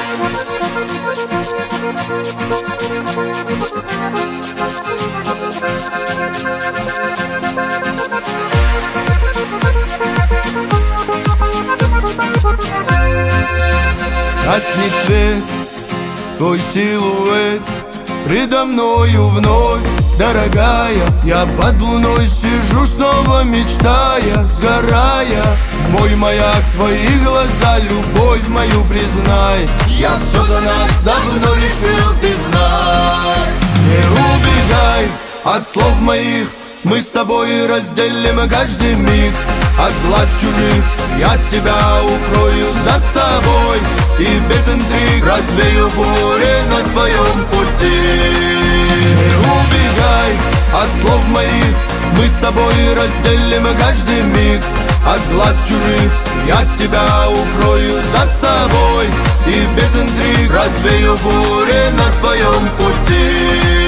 Гаснет свет, твой силуэт предо мною вновь. Дорогая, я под луной сижу, снова мечтая, сгорая. Мой маяк, твои глаза, любовь мою признай. Я все за нас давно решил, ты знай. Не убегай от слов моих, мы с тобой разделим каждый миг. От глаз чужих я тебя укрою за собой, и без интриг развею горе на твоем пути. Не убегай от слов моих, мы с тобой разделим каждый миг. От глаз чужих я тебя укрою за собой, и без интриг развею горе на твоем пути.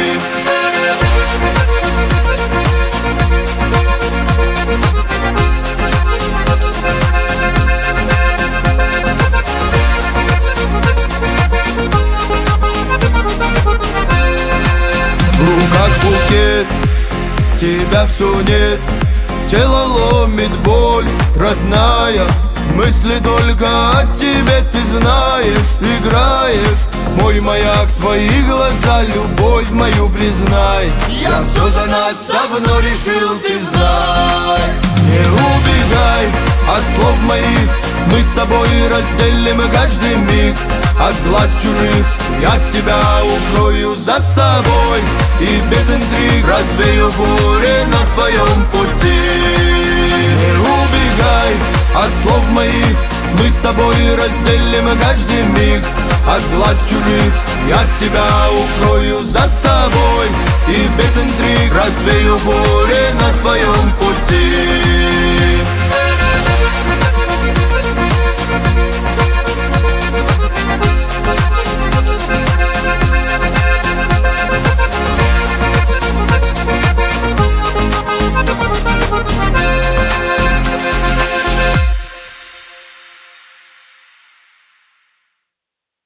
В руках букет, тебя все нет. Тело ломит боль, родная. Мысли только о тебе, ты знаешь, играешь. Мой маяк, твои глаза, любовь мою признай. Я все за нас давно решил, ты знай. Не убегай от слов моих, мы с тобой разделим каждый миг. От глаз чужих я тебя укрою за собой, и без интриг развею горе на твоем пути. Не убегай от слов моих, мы с тобой разделим каждый миг. От глаз чужих я тебя укрою за собой, и без интриг развею горе